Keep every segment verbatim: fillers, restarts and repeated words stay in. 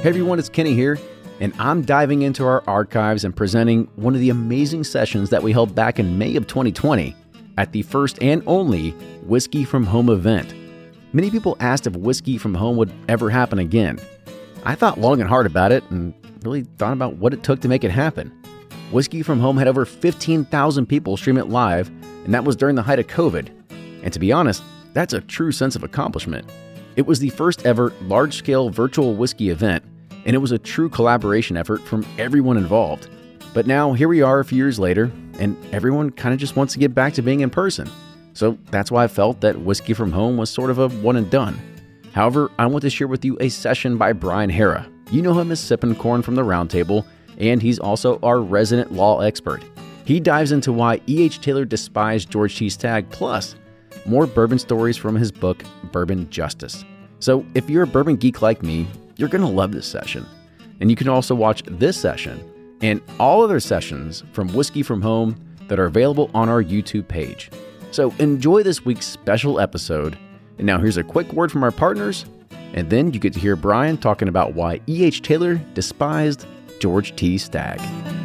Hey everyone, it's Kenny here, and I'm diving into our archives and presenting one of the amazing sessions that we held back in May of twenty twenty at the first and only Whiskey from Home event. Many people asked if Whiskey from Home would ever happen again. I thought long and hard about it and really thought about what it took to make it happen. Whiskey from Home had over fifteen thousand people stream it live, and that was during the height of COVID. And to be honest, that's a true sense of accomplishment. It was the first ever large-scale virtual whiskey event, and it was a true collaboration effort from everyone involved. But now, here we are a few years later, and everyone kind of just wants to get back to being in person. So that's why I felt that Whiskey from Home was sort of a one and done. However, I want to share with you a session by Brian Hara. You know him as Sippin' Corn from the Roundtable, and he's also our resident law expert. He dives into why E H. Taylor despised George T. Stagg, plus more bourbon stories from his book, Bourbon Justice. So if you're a bourbon geek like me, you're going to love this session. And you can also watch this session and all other sessions from Whiskey from Home that are available on our YouTube page. So enjoy this week's special episode. And now here's a quick word from our partners, and then you get to hear Brian talking about why E H. Taylor despised George T. Stagg.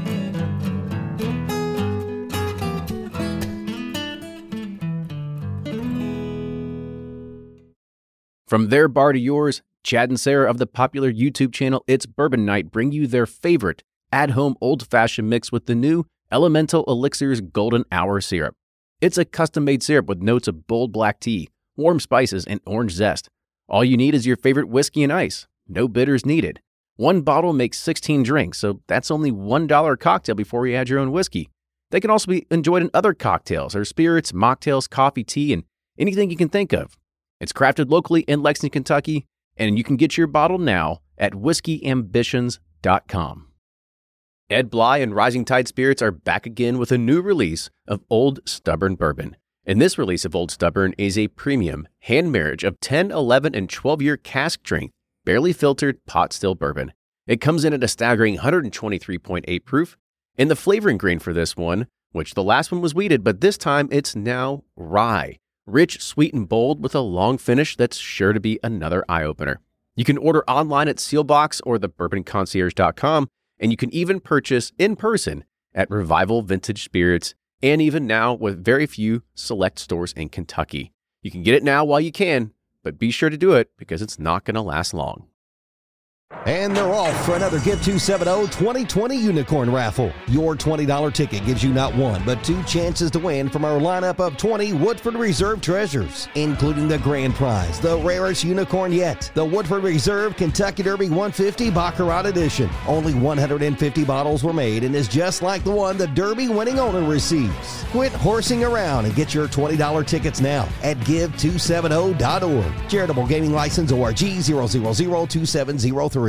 From their bar to yours, Chad and Sarah of the popular YouTube channel It's Bourbon Night bring you their favorite at-home old-fashioned mix with the new Elemental Elixirs Golden Hour Syrup. It's a custom-made syrup with notes of bold black tea, warm spices, and orange zest. All you need is your favorite whiskey and ice. No bitters needed. One bottle makes sixteen drinks, so that's only one dollar a cocktail before you add your own whiskey. They can also be enjoyed in other cocktails or spirits, mocktails, coffee, tea, and anything you can think of. It's crafted locally in Lexington, Kentucky, and you can get your bottle now at whiskey ambitions dot com. Ed Bly and Rising Tide Spirits are back again with a new release of Old Stubborn Bourbon. And this release of Old Stubborn is a premium hand marriage of ten, eleven, and twelve-year cask strength, barely filtered pot still bourbon. It comes in at a staggering one twenty-three point eight proof, and the flavoring grain for this one, which the last one was wheated, but this time it's now rye. Rich, sweet, and bold with a long finish that's sure to be another eye-opener. You can order online at Sealbox or the bourbon concierge dot com, and you can even purchase in person at Revival Vintage Spirits, and even now with very few select stores in Kentucky. You can get it now while you can, but be sure to do it because it's not going to last long. And they're off for another Give two seventy twenty twenty Unicorn Raffle. Your twenty dollars ticket gives you not one, but two chances to win from our lineup of twenty Woodford Reserve treasures, including the grand prize, the rarest unicorn yet, the Woodford Reserve Kentucky Derby one fifty Baccarat Edition. Only one hundred fifty bottles were made and is just like the one the Derby winning owner receives. Quit horsing around and get your twenty dollars tickets now at give two seventy dot org. Charitable Gaming License O R G zero zero zero two seven zero three.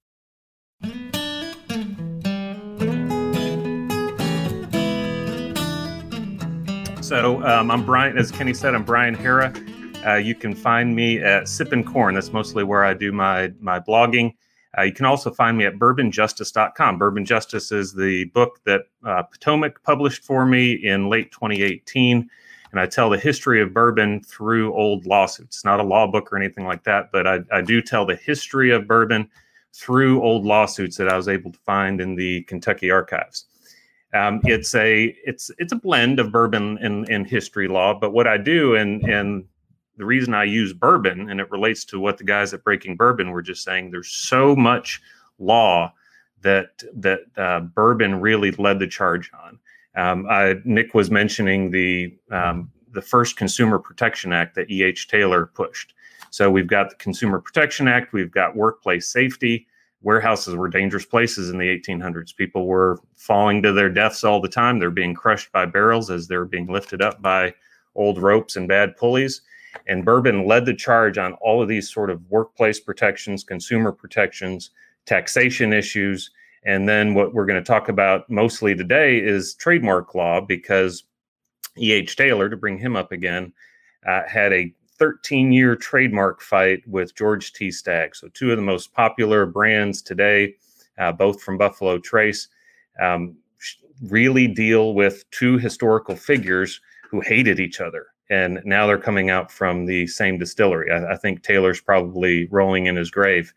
So um, I'm Brian, as Kenny said, I'm Brian Hara. Uh, you can find me at Sippin' Corn. That's mostly where I do my my blogging. Uh, you can also find me at bourbon justice dot com. Bourbon Justice is the book that uh, Potomac published for me in late twenty eighteen. And I tell the history of bourbon through old lawsuits. It's not a law book or anything like that, but I, I do tell the history of bourbon through old lawsuits that I was able to find in the Kentucky archives. Um, it's a it's it's a blend of bourbon and, and history law, but what I do and and the reason I use bourbon, and it relates to what the guys at Breaking Bourbon were just saying, there's so much law that that uh, bourbon really led the charge on. Um, I, Nick was mentioning the um, the first Consumer Protection Act that E H. Taylor pushed. So we've got the Consumer Protection Act, we've got workplace safety. Warehouses were dangerous places in the eighteen hundreds. People were falling to their deaths all the time. They're being crushed by barrels as they're being lifted up by old ropes and bad pulleys. And bourbon led the charge on all of these sort of workplace protections, consumer protections, taxation issues. And then what we're going to talk about mostly today is trademark law, because E H. Taylor, to bring him up again, uh, had a thirteen-year trademark fight with George T. Stagg. So two of the most popular brands today, uh, both from Buffalo Trace, um, really deal with two historical figures who hated each other. And now they're coming out from the same distillery. I, I think Taylor's probably rolling in his grave.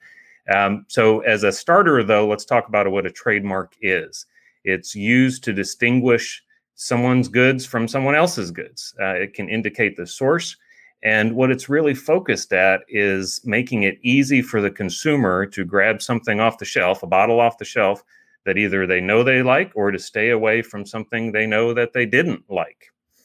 Um, so as a starter, though, let's talk about what a trademark is. It's used to distinguish someone's goods from someone else's goods. Uh, it can indicate the source. And what it's really focused at is making it easy for the consumer to grab something off the shelf, a bottle off the shelf, that either they know they like, or to stay away from something they know that they didn't like.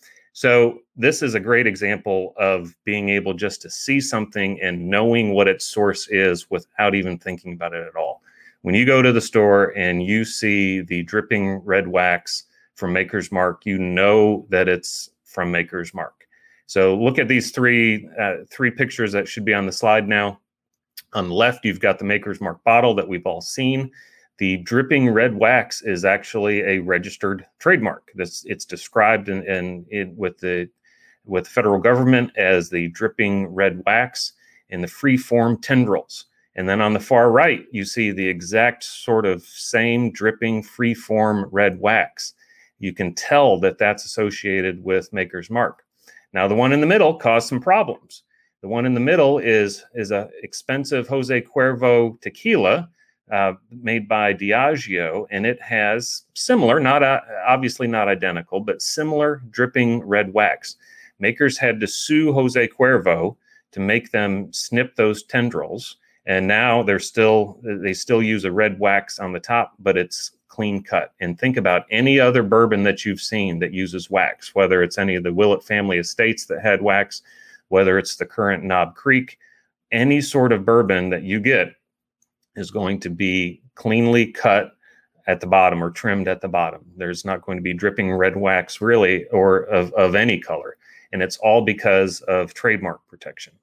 So this is a great example of being able just to see something and knowing what its source is without even thinking about it at all. When you go to the store and you see the dripping red wax from Maker's Mark, you know that it's from Maker's Mark. So look at these three uh, three pictures that should be on the slide now. On the left, you've got the Maker's Mark bottle that we've all seen. The dripping red wax is actually a registered trademark. This it's described in, in, in with the with the federal government as the dripping red wax in the free form tendrils. And then on the far right, you see the exact sort of same dripping free form red wax. You can tell that that's associated with Maker's Mark. Now, the one in the middle caused some problems. The one in the middle is is a expensive Jose Cuervo tequila uh, made by Diageo, and it has similar, not uh, obviously not identical, but similar dripping red wax. Makers had to sue Jose Cuervo to make them snip those tendrils, and now they're still they still use a red wax on the top, but it's clean cut. And think about any other bourbon that you've seen that uses wax, whether it's any of the Willett family estates that had wax, whether it's the current Knob Creek, any sort of bourbon that you get is going to be cleanly cut at the bottom or trimmed at the bottom. There's not going to be dripping red wax really, or of, of any color. And it's all because of trademark protection.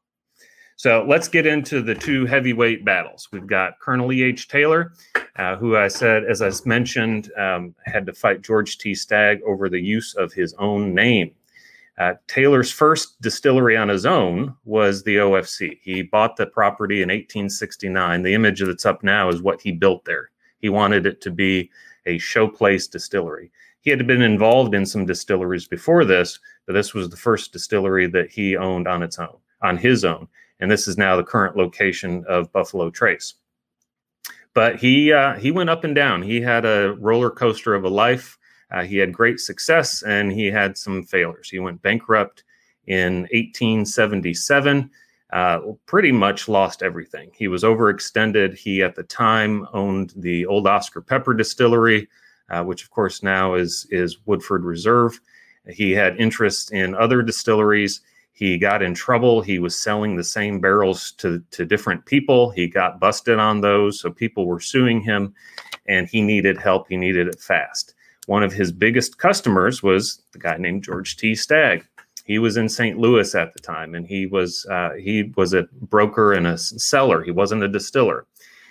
So let's get into the two heavyweight battles. We've got Colonel E H. Taylor, uh, who I said, as I mentioned, um, had to fight George T. Stagg over the use of his own name. Uh, Taylor's first distillery on his own was the O F C. He bought the property in eighteen sixty-nine. The image that's up now is what he built there. He wanted it to be a showplace distillery. He had been involved in some distilleries before this, but this was the first distillery that he owned on its own, on his own. And this is now the current location of Buffalo Trace. But he uh, he went up and down. He had a roller coaster of a life. Uh, he had great success, and he had some failures. He went bankrupt in eighteen seventy-seven, uh, pretty much lost everything. He was overextended. He, at the time, owned the Old Oscar Pepper Distillery, uh, which, of course, now is, is Woodford Reserve. He had interest in other distilleries. He got in trouble. He was selling the same barrels to, to different people. He got busted on those, so people were suing him, and he needed help. He needed it fast. One of his biggest customers was the guy named George T. Stagg. He was in Saint Louis at the time, and he was uh, he was a broker and a seller. He wasn't a distiller.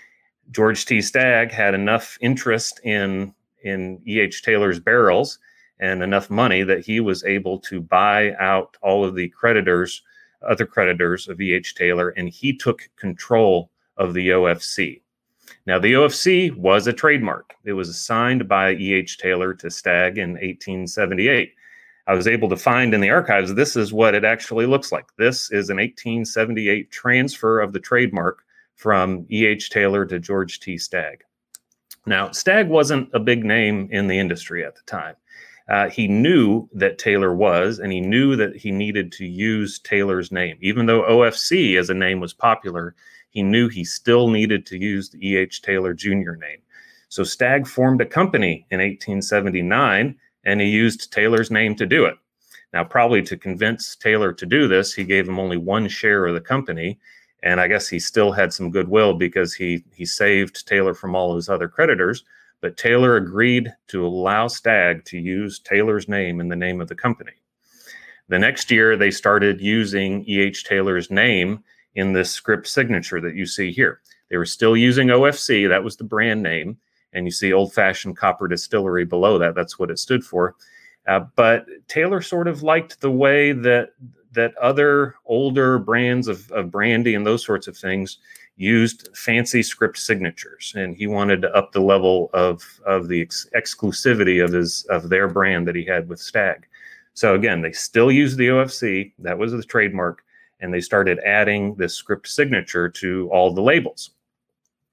George T. Stagg had enough interest in in E H. Taylor's barrels and enough money that he was able to buy out all of the creditors, other creditors of E H. Taylor, and he took control of the O F C. Now, the O F C was a trademark. It was assigned by E H. Taylor to Stagg in eighteen seventy-eight. I was able to find in the archives, this is what it actually looks like. This is an eighteen seventy-eight transfer of the trademark from E H. Taylor to George T. Stagg. Now, Stagg wasn't a big name in the industry at the time. Uh, he knew that Taylor was, and he knew that he needed to use Taylor's name. Even though O F C as a name was popular, he knew he still needed to use the E H. Taylor Junior name. So Stagg formed a company in eighteen seventy-nine, and he used Taylor's name to do it. Now, probably to convince Taylor to do this, he gave him only one share of the company, and I guess he still had some goodwill because he he saved Taylor from all of his other creditors. But Taylor agreed to allow Stagg to use Taylor's name in the name of the company. The next year, they started using E H. Taylor's name in this script signature that you see here. They were still using O F C. That was the brand name. And you see Old Fashioned Copper Distillery below that. That's what it stood for. Uh, but Taylor sort of liked the way that that other older brands of, of brandy and those sorts of things used fancy script signatures, and he wanted to up the level of of the ex- exclusivity of his of their brand that he had with Stagg. So again, they still used the O F C. That was the trademark, and they started adding this script signature to all the labels.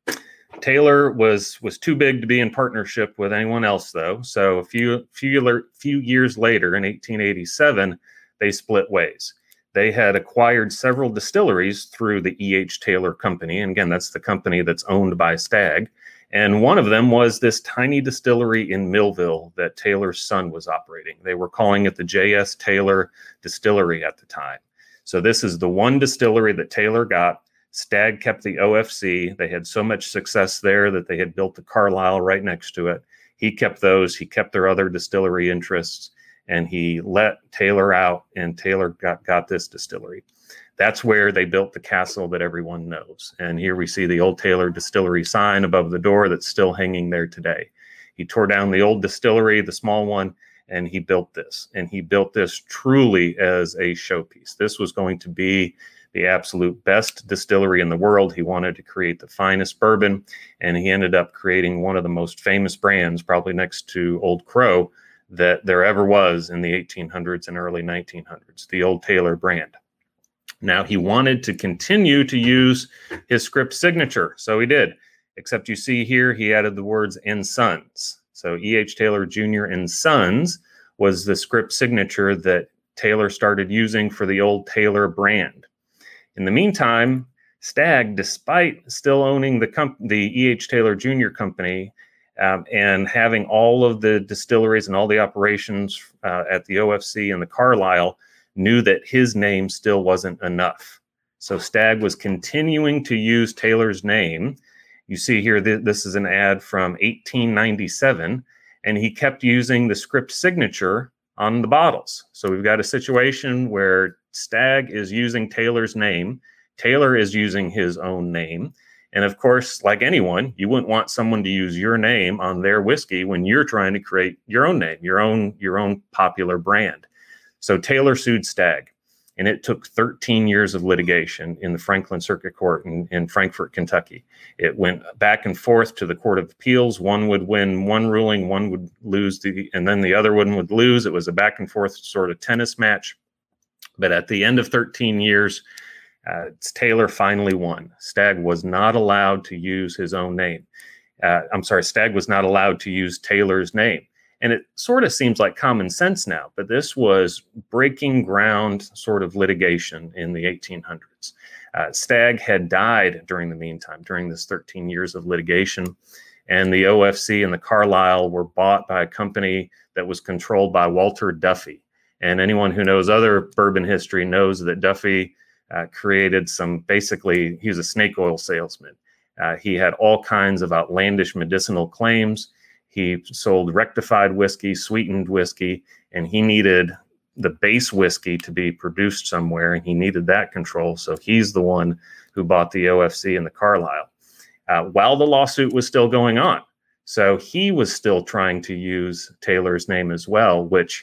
Taylor was was too big to be in partnership with anyone else, though. So a few few few years later, in eighteen eighty-seven, they split ways. They had acquired several distilleries through the E H. Taylor Company, and again, that's the company that's owned by Stagg. And one of them was this tiny distillery in Millville that Taylor's son was operating. They were calling it the J S. Taylor Distillery at the time. So this is the one distillery that Taylor got. Stagg kept the O F C. They had so much success there that they had built the Carlisle right next to it. He kept those. He kept their other distillery interests, and he let Taylor out, and Taylor got, got this distillery. That's where they built the castle that everyone knows. And here we see the old Taylor Distillery sign above the door that's still hanging there today. He tore down the old distillery, the small one, and he built this. And he built this truly as a showpiece. This was going to be the absolute best distillery in the world. He wanted to create the finest bourbon, and he ended up creating one of the most famous brands, probably next to Old Crow, that there ever was in the eighteen hundreds and early nineteen hundreds, the Old Taylor brand. Now, he wanted to continue to use his script signature, so he did, except you see here he added the words "and Sons." So E H. Taylor Junior and Sons was the script signature that Taylor started using for the Old Taylor brand. In the meantime, Stagg, despite still owning the comp- the E H. Taylor Junior Company um, and having all of the distilleries and all the operations uh, at the O F C and the Carlisle, knew that his name still wasn't enough. So Stagg was continuing to use Taylor's name. You see here, th- this is an ad from eighteen ninety-seven, and he kept using the script signature on the bottles. So we've got a situation where Stagg is using Taylor's name. Taylor is using his own name. And of course, like anyone, you wouldn't want someone to use your name on their whiskey when you're trying to create your own name, your own, your own popular brand. So Taylor sued Stagg, and it took thirteen years of litigation in the Franklin Circuit Court in, in Frankfort, Kentucky. It went back and forth to the Court of Appeals. One would win one ruling, one would lose, the, and then the other one would lose. It was a back and forth sort of tennis match. But at the end of thirteen years, uh, Taylor finally won. Stagg was not allowed to use his own name. Uh, I'm sorry, Stagg was not allowed to use Taylor's name. And it sort of seems like common sense now, but this was breaking ground sort of litigation in the eighteen hundreds. Uh, Stagg had died during the meantime, during this thirteen years of litigation, and the O F C and the Carlisle were bought by a company that was controlled by Walter Duffy. And anyone who knows other bourbon history knows that Duffy uh, created some, basically, he was a snake oil salesman. Uh, he had all kinds of outlandish medicinal claims. He sold rectified whiskey, sweetened whiskey, and he needed the base whiskey to be produced somewhere, and he needed that control. So he's the one who bought the O F C and the Carlisle uh, while the lawsuit was still going on. So he was still trying to use Taylor's name as well, which,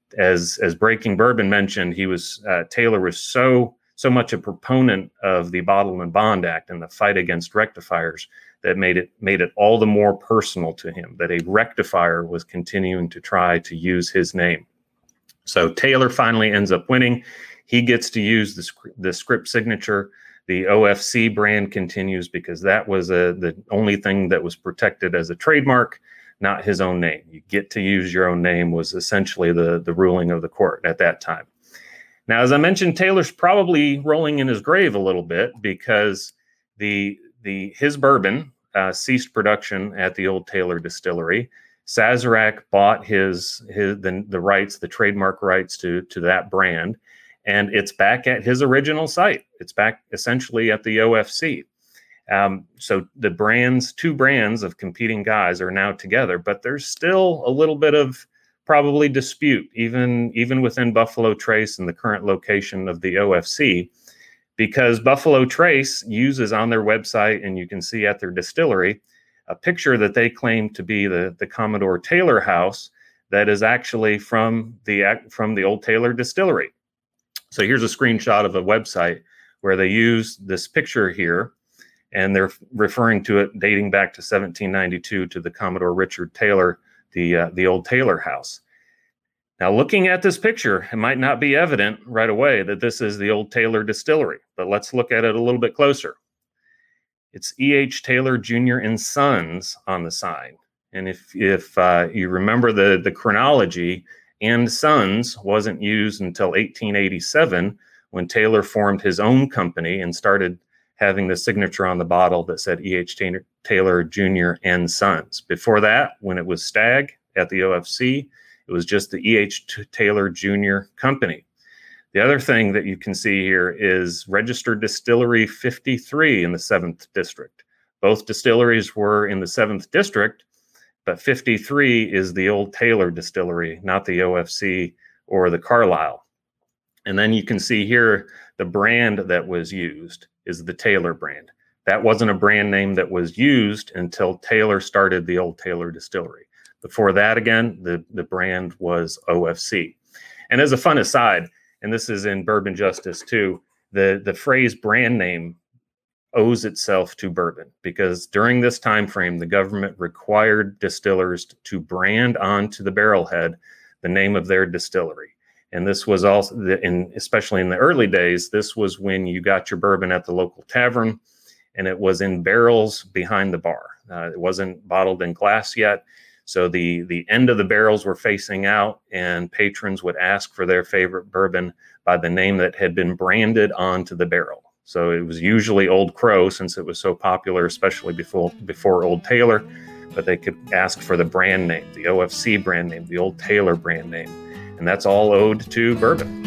as as Breaking Bourbon mentioned, he was uh, Taylor was so so much a proponent of the Bottle and Bond Act and the fight against rectifiers that made it made it all the more personal to him that a rectifier was continuing to try to use his name. So Taylor finally ends up winning. He gets to use the, the script signature. The O F C brand continues because that was a, the only thing that was protected as a trademark, not his own name. You get to use your own name was essentially the, the ruling of the court at that time. Now, as I mentioned, Taylor's probably rolling in his grave a little bit because the the his bourbon uh, ceased production at the Old Taylor Distillery. Sazerac bought his his the, the rights, the trademark rights to to that brand, and it's back at his original site. It's back essentially at the O F C. Um, so the brands, two brands of competing guys are now together, but there's still a little bit of probably dispute, even, even within Buffalo Trace and the current location of the O F C, because Buffalo Trace uses on their website, and you can see at their distillery, a picture that they claim to be the, the Commodore Taylor house that is actually from the, from the Old Taylor Distillery. So here's a screenshot of a website where they use this picture here, and they're referring to it dating back to seventeen ninety-two to the Commodore Richard Taylor, the uh, the Old Taylor house. Now, looking at this picture, it might not be evident right away that this is the Old Taylor Distillery, but let's look at it a little bit closer. It's E H. Taylor Junior and Sons on the sign. And if if uh, you remember the, the chronology, and Sons wasn't used until eighteen eighty-seven, when Taylor formed his own company and started having the signature on the bottle that said E H. Taylor Junior and Sons. Before that, when it was Stagg at the O F C, it was just the E H. Taylor Junior Company. The other thing that you can see here is Registered Distillery fifty-three in the seventh District. Both distilleries were in the seventh District, but fifty-three is the old Taylor Distillery, not the O F C or the Carlisle. And then you can see here the brand that was used is the Taylor brand. That wasn't a brand name that was used until Taylor started the old Taylor Distillery. Before that, again, the, the brand was O F C. And as a fun aside, and this is in Bourbon Justice too, the, the phrase brand name owes itself to bourbon, because during this time frame, the government required distillers to brand onto the barrel head the name of their distillery. And this was also, in, especially in the early days, this was when you got your bourbon at the local tavern, and it was in barrels behind the bar. Uh, it wasn't bottled in glass yet. So the, the end of the barrels were facing out, and patrons would ask for their favorite bourbon by the name that had been branded onto the barrel. So it was usually Old Crow, since it was so popular, especially before, before Old Taylor, but they could ask for the brand name, the O F C brand name, the Old Taylor brand name. And that's all owed to bourbon.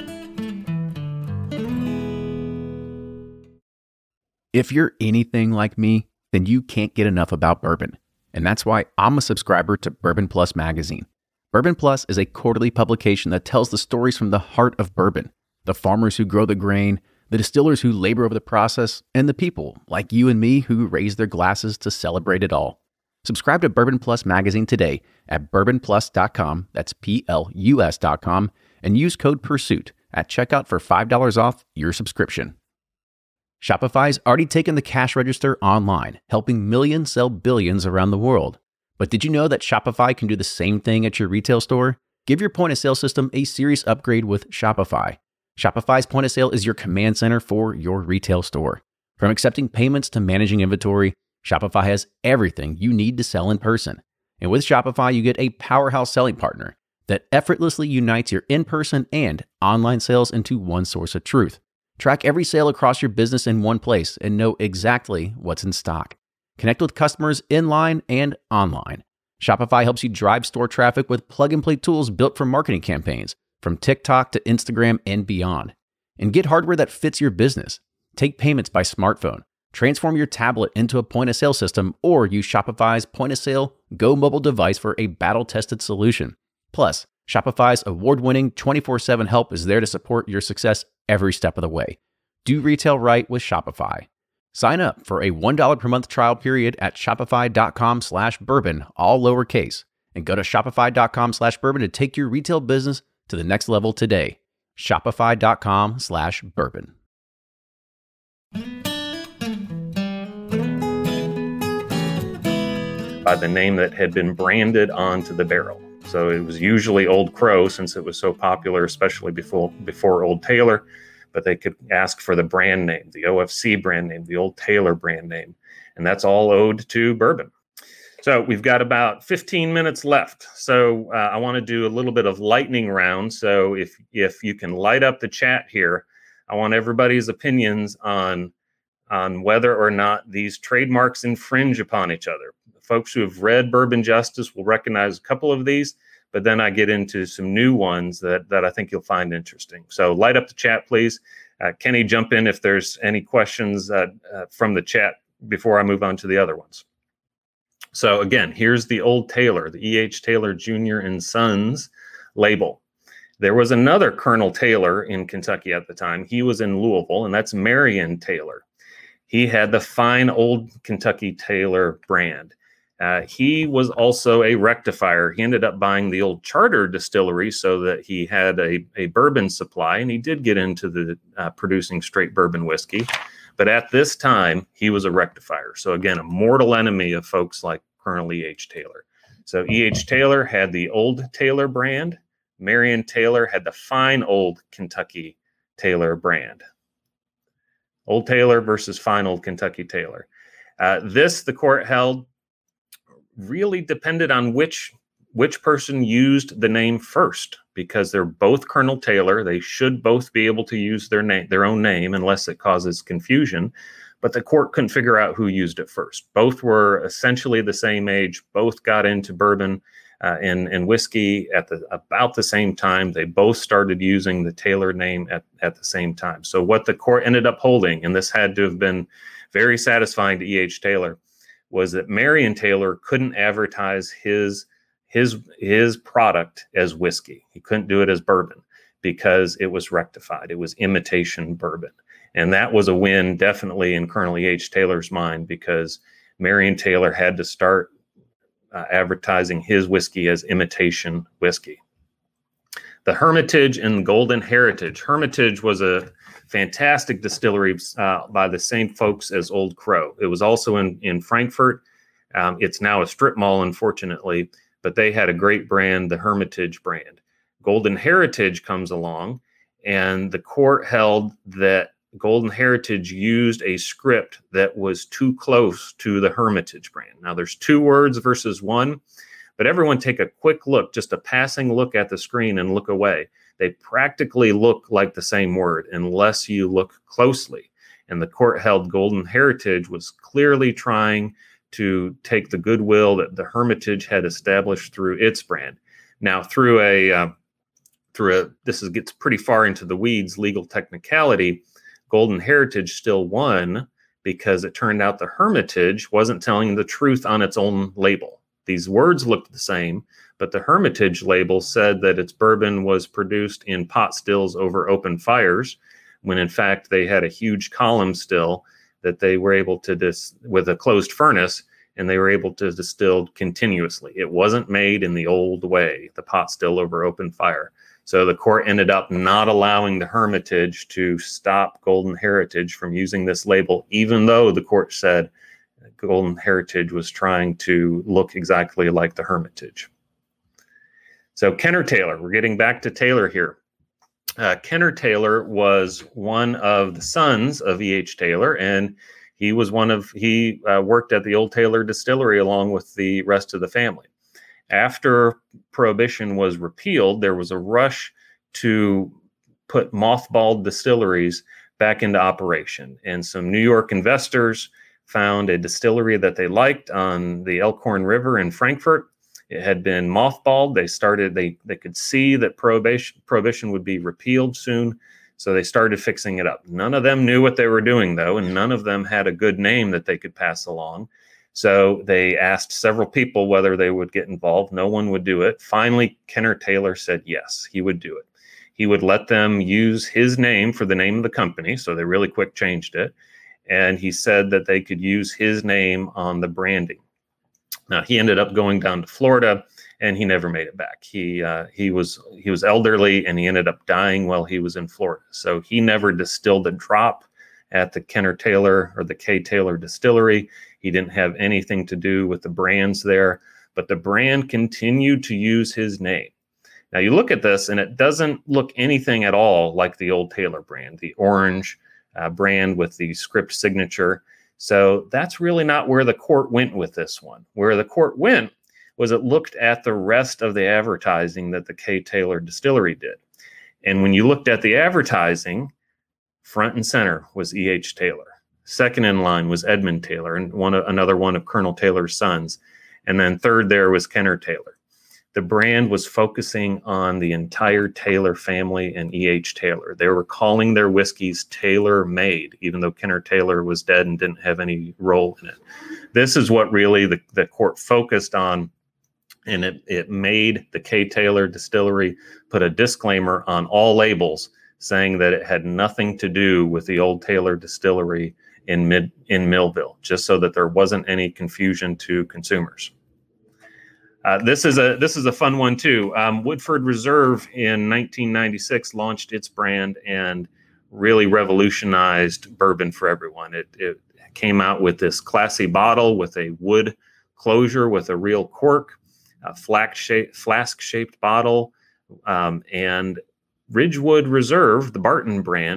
If you're anything like me, then you can't get enough about bourbon. And that's why I'm a subscriber to Bourbon Plus magazine. Bourbon Plus is a quarterly publication that tells the stories from the heart of bourbon, the farmers who grow the grain, the distillers who labor over the process, and the people like you and me who raise their glasses to celebrate it all. Subscribe to Bourbon Plus magazine today at bourbon plus dot com, that's P L U S dot com, and use code PURSUIT at checkout for five dollars off your subscription. Shopify's already taken the cash register online, helping millions sell billions around the world. But did you know that Shopify can do the same thing at your retail store? Give your point-of-sale system a serious upgrade with Shopify. Shopify's point of sale is your command center for your retail store. From accepting payments to managing inventory, Shopify has everything you need to sell in person. And with Shopify, you get a powerhouse selling partner that effortlessly unites your in-person and online sales into one source of truth. Track every sale across your business in one place and know exactly what's in stock. Connect with customers in-line and online. Shopify helps you drive store traffic with plug-and-play tools built for marketing campaigns, from TikTok to Instagram and beyond. And get hardware that fits your business. Take payments by smartphone. Transform your tablet into a point-of-sale system, or use Shopify's point-of-sale Go mobile device for a battle-tested solution. Plus, Shopify's award-winning twenty-four seven help is there to support your success every step of the way. Do retail right with Shopify. Sign up for a one dollar per month trial period at shopify.com slash bourbon, all lowercase, and go to shopify.com slash bourbon to take your retail business to the next level today. Shopify.com slash bourbon. By the name that had been branded onto the barrel. So it was usually Old Crow, since it was so popular, especially before before Old Taylor, but they could ask for the brand name, the O F C brand name, the Old Taylor brand name. And that's all owed to bourbon. So we've got about fifteen minutes left. So uh, I want to do a little bit of lightning round. So if if you can light up the chat here, I want everybody's opinions on, on whether or not these trademarks infringe upon each other. Folks who have read Bourbon Justice will recognize a couple of these, but then I get into some new ones that, that I think you'll find interesting. So light up the chat, please. Uh, Kenny, jump in if there's any questions uh, uh, from the chat before I move on to the other ones. So again, here's the Old Taylor, the E H. Taylor Junior and Sons label. There was another Colonel Taylor in Kentucky at the time. He was in Louisville, and that's Marion Taylor. He had the fine Old Kentucky Taylor brand. Uh, he was also a rectifier. He ended up buying the old Charter distillery so that he had a, a bourbon supply, and he did get into the uh, producing straight bourbon whiskey. But at this time, he was a rectifier. So again, a mortal enemy of folks like Colonel E H. Taylor. So E H. Taylor had the Old Taylor brand. Marion Taylor had the fine Old Kentucky Taylor brand. Old Taylor versus fine Old Kentucky Taylor. Uh, this, the court held, really depended on which which person used the name first, because they're both Colonel Taylor. They should both be able to use their name, their own name, unless it causes confusion. But the court couldn't figure out who used it first. Both were essentially the same age. Both got into bourbon uh, and, and whiskey at the about the same time. They both started using the Taylor name at, at the same time. So what the court ended up holding, and this had to have been very satisfying to E H. Taylor, was that Marion Taylor couldn't advertise his his his product as whiskey. He couldn't do it as bourbon because it was rectified. It was imitation bourbon. And that was a win definitely in Colonel E H. Taylor's mind, because Marion Taylor had to start uh, advertising his whiskey as imitation whiskey. The Hermitage and Golden Heritage. Hermitage was a fantastic distillery uh, by the same folks as Old Crow. It was also in, in Frankfort. Um, it's now a strip mall, unfortunately, but they had a great brand, the Hermitage brand. Golden Heritage comes along, and the court held that Golden Heritage used a script that was too close to the Hermitage brand. Now, there's two words versus one, but everyone take a quick look, just a passing look at the screen and look away. They practically look like the same word unless you look closely. And the court held Golden Heritage was clearly trying to take the goodwill that the Hermitage had established through its brand. Now, through a uh, through a this is gets pretty far into the weeds, legal technicality, Golden Heritage still won because it turned out the Hermitage wasn't telling the truth on its own label. These words looked the same, but the Hermitage label said that its bourbon was produced in pot stills over open fires, when in fact they had a huge column still that they were able to dis with a closed furnace, and they were able to distill continuously. It wasn't made in the old way, the pot still over open fire. So the court ended up not allowing the Hermitage to stop Golden Heritage from using this label, even though the court said Golden Heritage was trying to look exactly like the Hermitage. So Kenner Taylor, we're getting back to Taylor here. Uh, Kenner Taylor was one of the sons of E H. Taylor, and he was one of, he uh, worked at the Old Taylor Distillery along with the rest of the family. After Prohibition was repealed, there was a rush to put mothballed distilleries back into operation. And some New York investors found a distillery that they liked on the Elkhorn River in Frankfort. It had been mothballed. They started, they, they could see that prohibition, prohibition would be repealed soon. So they started fixing it up. None of them knew what they were doing, though, and none of them had a good name that they could pass along. So they asked several people whether they would get involved. No one would do it. Finally, Kenner Taylor said yes, he would do it. He would let them use his name for the name of the company. So they really quick changed it. And he said that they could use his name on the branding. Now, he ended up going down to Florida, and he never made it back. He uh, he was he was elderly, and he ended up dying while he was in Florida. So he never distilled a drop at the Kenner Taylor or the K. Taylor Distillery. He didn't have anything to do with the brands there, but the brand continued to use his name. Now, you look at this, and it doesn't look anything at all like the Old Taylor brand, the orange uh, brand with the script signature. So that's really not where the court went with this one. Where the court went was it looked at the rest of the advertising that the K. Taylor Distillery did. And when you looked at the advertising, front and center was E H. Taylor. Second in line was Edmund Taylor, and one of, another one of Colonel Taylor's sons. And then third there was Kenner Taylor. The brand was focusing on the entire Taylor family and E H. Taylor. They were calling their whiskeys Taylor-made, even though Kenner Taylor was dead and didn't have any role in it. This is what really the, the court focused on, and it, it made the K. Taylor Distillery put a disclaimer on all labels saying that it had nothing to do with the Old Taylor Distillery in mid in Millville, just so that there wasn't any confusion to consumers. Uh, this is a this is a fun one too. Um, Woodford Reserve in nineteen ninety-six launched its brand and really revolutionized bourbon for everyone. It, it came out with this classy bottle with a wood closure with a real cork, a flask-shaped flask-shaped bottle, um, and Ridgewood Reserve, the Barton brand,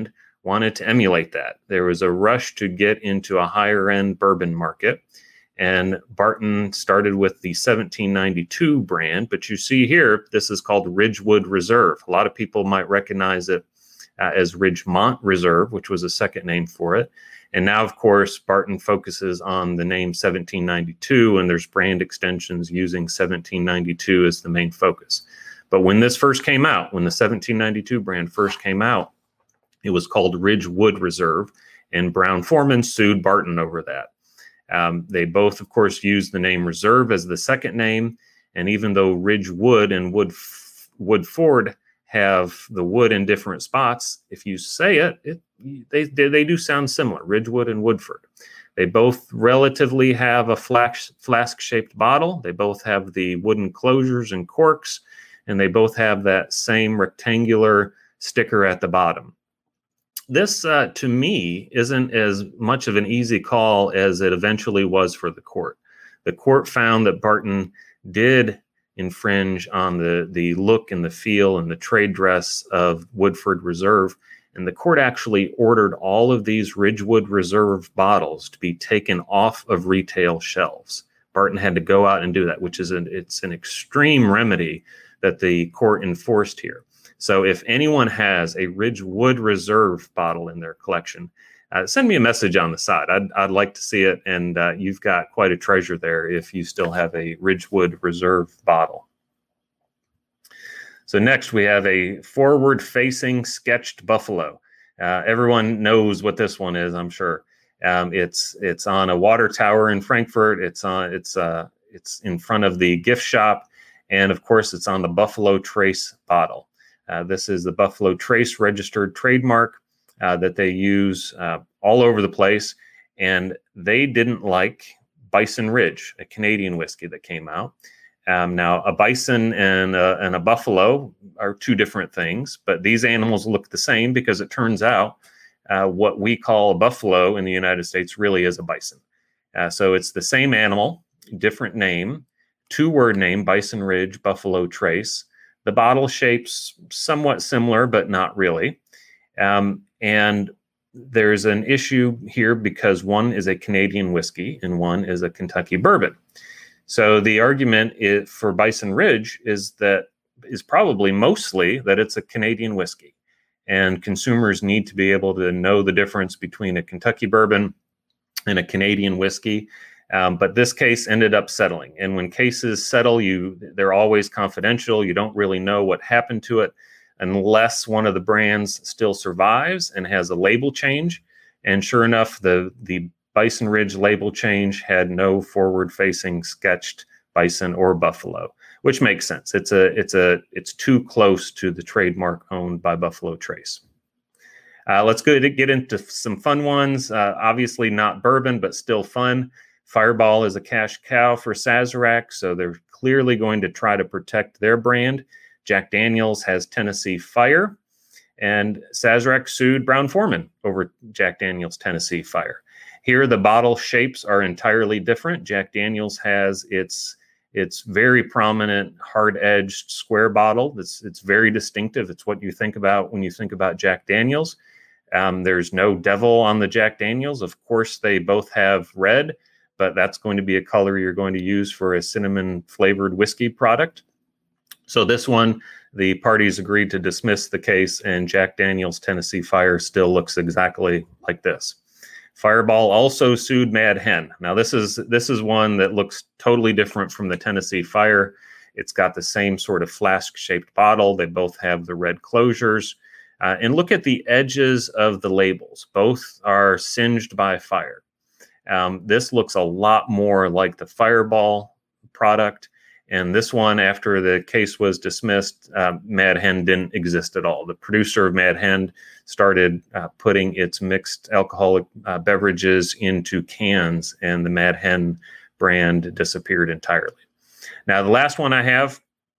wanted to emulate that. There was a rush to get into a higher end bourbon market. And Barton started with the seventeen ninety-two brand, but you see here, this is called Ridgewood Reserve. A lot of people might recognize it uh, as Ridgemont Reserve, which was a second name for it. And now, of course, Barton focuses on the name seventeen ninety-two, and there's brand extensions using seventeen ninety-two as the main focus. But when this first came out, when the seventeen ninety-two brand first came out, it was called Ridgewood Reserve, and Brown-Forman sued Barton over that. Um, they both, of course, used the name Reserve as the second name. And even though Ridgewood and Wood, Woodford have the wood in different spots, if you say it, it they, they do sound similar, Ridgewood and Woodford. They both relatively have a flask-shaped bottle. They both have the wooden closures and corks, and they both have that same rectangular sticker at the bottom. This, uh, to me, isn't as much of an easy call as it eventually was for the court. The court found that Barton did infringe on the, the look and the feel and the trade dress of Woodford Reserve, and the court actually ordered all of these Ridgewood Reserve bottles to be taken off of retail shelves. Barton had to go out and do that, which is an, it's an extreme remedy that the court enforced here. So if anyone has a Ridgewood Reserve bottle in their collection, uh, send me a message on the side. I'd, I'd like to see it, and uh, you've got quite a treasure there if you still have a Ridgewood Reserve bottle. So next we have a forward-facing sketched buffalo. Uh, everyone knows what this one is, I'm sure. Um, it's it's on a water tower in Frankfurt. It's on it's uh it's in front of the gift shop, and of course it's on the Buffalo Trace bottle. Uh, this is the Buffalo Trace registered trademark uh, that they use uh, all over the place. And they didn't like Bison Ridge, a Canadian whiskey that came out. Um, now, a bison and a, and a buffalo are two different things, but these animals look the same because it turns out uh, what we call a buffalo in the United States really is a bison. Uh, so it's the same animal, different name, two-word name, Bison Ridge, Buffalo Trace. The bottle shape's somewhat similar, but not really. Um, and there's an issue here because one is a Canadian whiskey and one is a Kentucky bourbon. So the argument is, for Bison Ridge is that is probably mostly that it's a Canadian whiskey. And consumers need to be able to know the difference between a Kentucky bourbon and a Canadian whiskey. Um, but this case ended up settling. And when cases settle, you they're always confidential. You don't really know what happened to it unless one of the brands still survives and has a label change. And sure enough, the, the Bison Ridge label change had no forward-facing sketched bison or buffalo, which makes sense. It's a it's a it's too close to the trademark owned by Buffalo Trace. Uh, let's go to get into some fun ones. Uh, obviously not bourbon, but still fun. Fireball is a cash cow for Sazerac, so they're clearly going to try to protect their brand. Jack Daniel's has Tennessee Fire, and Sazerac sued Brown-Forman over Jack Daniel's Tennessee Fire. Here, the bottle shapes are entirely different. Jack Daniel's has its its very prominent, hard-edged square bottle. It's, it's very distinctive. It's what you think about when you think about Jack Daniel's. Um, there's no devil on the Jack Daniel's. Of course, they both have red, but that's going to be a color you're going to use for a cinnamon-flavored whiskey product. So this one, the parties agreed to dismiss the case, and Jack Daniel's Tennessee Fire still looks exactly like this. Fireball also sued Mad Hen. Now, this is this is one that looks totally different from the Tennessee Fire. It's got the same sort of flask-shaped bottle. They both have the red closures. Uh, and look at the edges of the labels. Both are singed by fire. Um, this looks a lot more like the Fireball product. And this one, after the case was dismissed, uh, Mad Hen didn't exist at all. The producer of Mad Hen started uh, putting its mixed alcoholic uh, beverages into cans, and the Mad Hen brand disappeared entirely. Now, the last one I have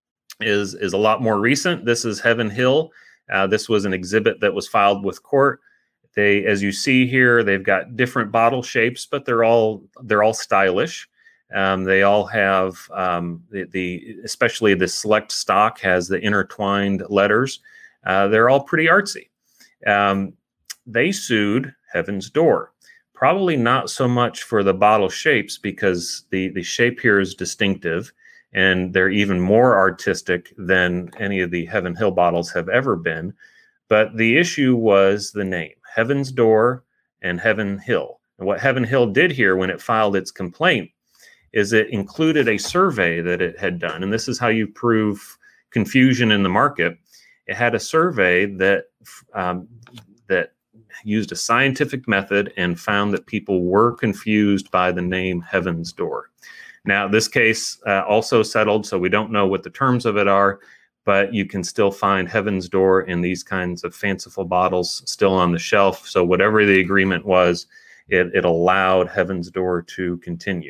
is, is a lot more recent. This is Heaven Hill. Uh, this was an exhibit that was filed with court. They, as you see here, they've got different bottle shapes, but they're all they're all stylish. Um, they all have um, the, the especially the select stock has the intertwined letters. Uh, they're all pretty artsy. Um, they sued Heaven's Door. Probably not so much for the bottle shapes, because the, the shape here is distinctive and they're even more artistic than any of the Heaven Hill bottles have ever been. But the issue was the name, Heaven's Door and Heaven Hill. And what Heaven Hill did here when it filed its complaint is it included a survey that it had done. And this is how you prove confusion in the market. It had a survey that um, that used a scientific method and found that people were confused by the name Heaven's Door. Now, this case uh, also settled, so we don't know what the terms of it are, but you can still find Heaven's Door in these kinds of fanciful bottles still on the shelf. So whatever the agreement was, it, it allowed Heaven's Door to continue.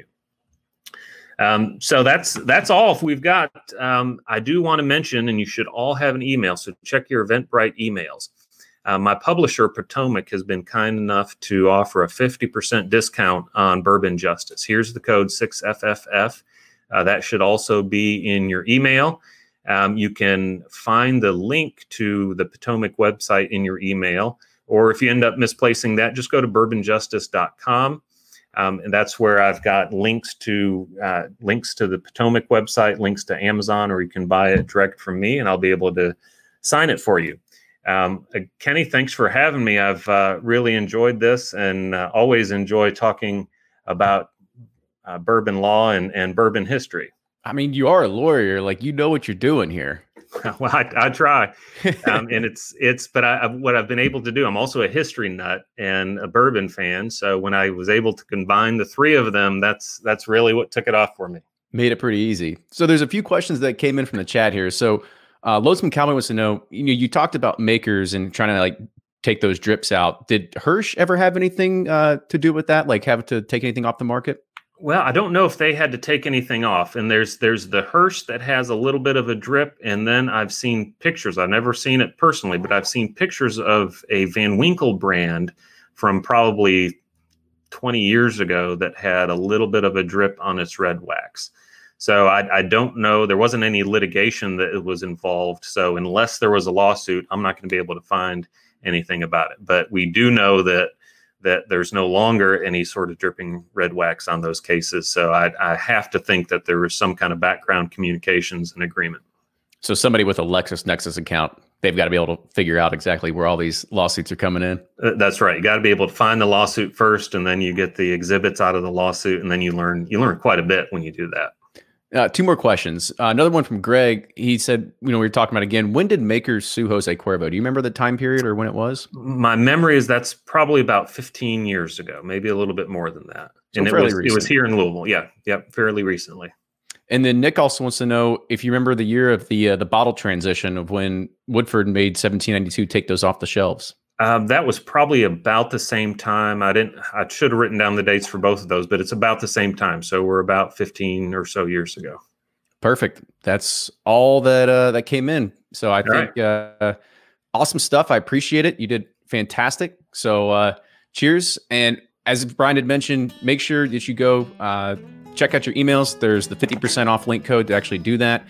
Um, so that's that's all we've got. Um, I do want to mention, and you should all have an email, so check your Eventbrite emails. Uh, my publisher, Potomac, has been kind enough to offer a fifty percent discount on Bourbon Justice. Here's the code six F F F. Uh, that should also be in your email. Um, you can find the link to the Potomac website in your email, or if you end up misplacing that, just go to bourbon justice dot com. Um, and that's where I've got links to uh, links to the Potomac website, links to Amazon, or you can buy it direct from me, and I'll be able to sign it for you. Um, uh, Kenny, thanks for having me. I've uh, really enjoyed this, and uh, always enjoy talking about uh, bourbon law and, and bourbon history. I mean, you are a lawyer, like you know what you're doing here. Well, I, I try, um, and it's it's. But I, what I've been able to do, I'm also a history nut and a bourbon fan. So when I was able to combine the three of them, that's that's really what took it off for me. Made it pretty easy. So there's a few questions that came in from the chat here. So uh, Lonesome Cowboy wants to know, you know, you talked about makers and trying to like take those drips out. Did Hirsch ever have anything uh, to do with that? Like have to take anything off the market? Well, I don't know if they had to take anything off. And there's there's the Hirsch that has a little bit of a drip. And then I've seen pictures. I've never seen it personally, but I've seen pictures of a Van Winkle brand from probably twenty years ago that had a little bit of a drip on its red wax. So I, I don't know. There wasn't any litigation that was involved. So unless there was a lawsuit, I'm not going to be able to find anything about it. But we do know that that there's no longer any sort of dripping red wax on those cases. So I, I have to think that there was some kind of background communications and agreement. So somebody with a LexisNexis account, they've got to be able to figure out exactly where all these lawsuits are coming in. Uh, that's right. You got to be able to find the lawsuit first, and then you get the exhibits out of the lawsuit, and then you learn you learn quite a bit when you do that. Uh, two more questions. Uh, another one from Greg. He said, you know, we were talking about again, when did makers sue Jose Cuervo? Do you remember the time period or when it was? My memory is that's probably about fifteen years ago, maybe a little bit more than that. So and it was, recent. it was here in Louisville. Yeah. Yep. Fairly recently. And then Nick also wants to know if you remember the year of the uh, the bottle transition of when Woodford made seventeen ninety-two take those off the shelves. Um, that was probably about the same time. I didn't. I should have written down the dates for both of those, but it's about the same time. So we're about fifteen or so years ago. Perfect. That's all that uh, that came in. So I all think right. uh, awesome stuff. I appreciate it. You did fantastic. So uh, cheers. And as Brian had mentioned, make sure that you go uh, check out your emails. There's the fifty percent off link code to actually do that.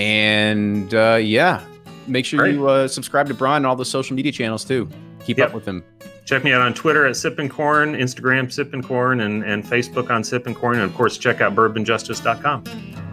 And uh, yeah, make sure Great. you uh, subscribe to Brian and all the social media channels too. Keep Yep. up with him. Check me out on Twitter at Sippin' Corn, Instagram Sippin' Corn, and, and Facebook on Sippin' Corn. And of course, check out bourbon justice dot com.